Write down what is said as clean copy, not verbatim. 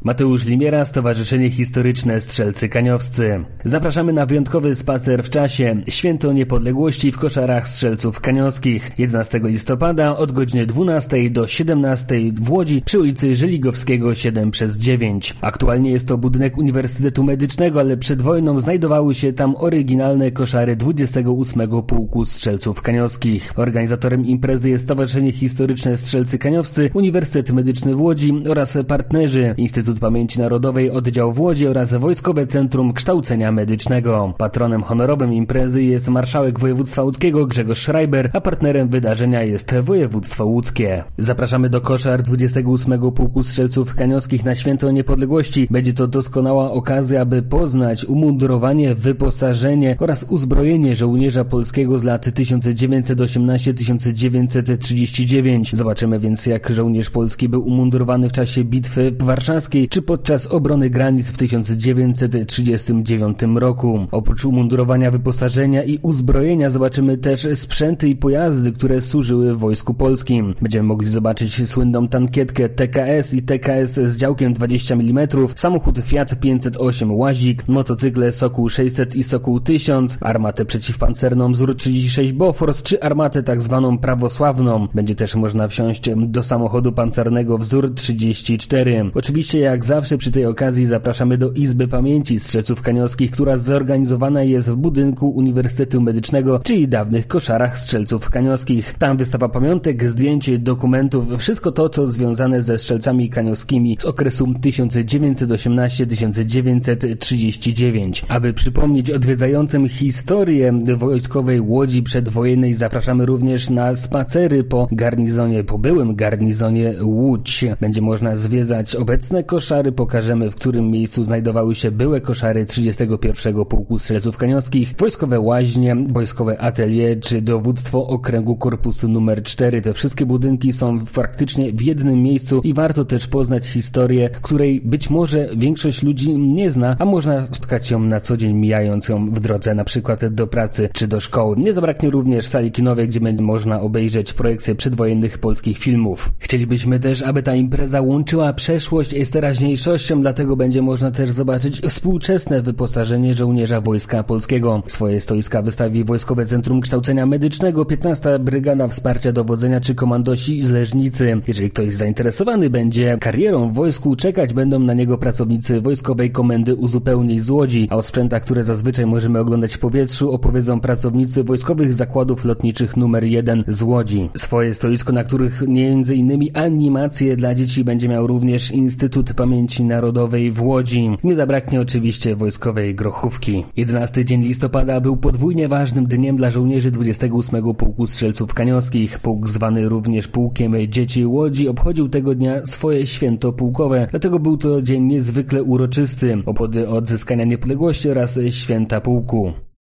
Mateusz Limiera, Stowarzyszenie Historyczne Strzelcy Kaniowscy. Zapraszamy na wyjątkowy spacer w czasie. Święto Niepodległości w koszarach strzelców kaniowskich. 11 listopada od godziny 12 do 17 w Łodzi przy ulicy Żeligowskiego 7/9. Aktualnie jest to budynek Uniwersytetu Medycznego, ale przed wojną znajdowały się tam oryginalne koszary 28 Pułku Strzelców Kaniowskich. Organizatorem imprezy jest Stowarzyszenie Historyczne Strzelcy Kaniowscy, Uniwersytet Medyczny w Łodzi oraz partnerzy Instytut Pamięci Narodowej Oddział w Łodzi oraz Wojskowe Centrum Kształcenia Medycznego. Patronem honorowym imprezy jest marszałek województwa łódzkiego Grzegorz Schreiber, a partnerem wydarzenia jest województwo łódzkie. Zapraszamy do koszar 28 Pułku Strzelców Kaniowskich na Święto Niepodległości. Będzie to doskonała okazja, aby poznać umundurowanie, wyposażenie oraz uzbrojenie żołnierza polskiego z lat 1918-1939. Zobaczymy więc, jak żołnierz polski był umundurowany w czasie Bitwy Warszawskiej czy podczas obrony granic w 1939 roku. Oprócz umundurowania, wyposażenia i uzbrojenia zobaczymy też sprzęty i pojazdy, które służyły w Wojsku Polskim. Będziemy mogli zobaczyć słynną tankietkę TKS i TKS z działkiem 20 mm, samochód Fiat 508 Łazik, motocykle Sokół 600 i Sokół 1000, armatę przeciwpancerną wzór 36 Bofors czy armatę tak zwaną prawosławną. Będzie też można wsiąść do samochodu pancernego wzór 34. Oczywiście jak zawsze przy tej okazji zapraszamy do Izby Pamięci Strzelców Kaniowskich, która zorganizowana jest w budynku Uniwersytetu Medycznego, czyli dawnych koszarach Strzelców Kaniowskich. Tam wystawa pamiątek, zdjęć, dokumentów, wszystko to, co związane ze strzelcami kaniowskimi z okresu 1918-1939. Aby przypomnieć odwiedzającym historię wojskowej Łodzi przedwojennej, zapraszamy również na spacery po byłym garnizonie Łódź. Będzie można zwiedzać obecne koszary, pokażemy, w którym miejscu znajdowały się byłe koszary 31 Pułku Strzelców Kaniowskich, wojskowe łaźnie, wojskowe atelier czy dowództwo okręgu korpusu numer 4. Te wszystkie budynki są praktycznie w jednym miejscu i warto też poznać historię, której być może większość ludzi nie zna, a można spotkać ją na co dzień, mijając ją w drodze na przykład do pracy czy do szkoły. Nie zabraknie również sali kinowej, gdzie będzie można obejrzeć projekcje przedwojennych polskich filmów. Chcielibyśmy też, aby ta impreza łączyła przeszłość z teraźniejszością, dlatego będzie można też zobaczyć współczesne wyposażenie żołnierza Wojska Polskiego. Swoje stoiska wystawi Wojskowe Centrum Kształcenia Medycznego, 15. Brygada Wsparcia Dowodzenia czy komandosi z Leżnicy. Jeżeli ktoś zainteresowany będzie karierą w wojsku, czekać będą na niego pracownicy Wojskowej Komendy Uzupełnień z Łodzi, a o sprzętach, które zazwyczaj możemy oglądać w powietrzu, opowiedzą pracownicy Wojskowych Zakładów Lotniczych numer 1 z Łodzi. Swoje stoisko, na których m.in. animacje dla dzieci będzie miał również Instytut Pamięci Narodowej w Łodzi. Nie zabraknie oczywiście wojskowej grochówki. 11 dzień listopada był podwójnie ważnym dniem dla żołnierzy 28 Pułku Strzelców Kaniowskich. Pułk, zwany również Pułkiem Dzieci Łodzi, obchodził tego dnia swoje święto pułkowe, dlatego był to dzień niezwykle uroczysty. Obchody odzyskania niepodległości oraz święta pułku.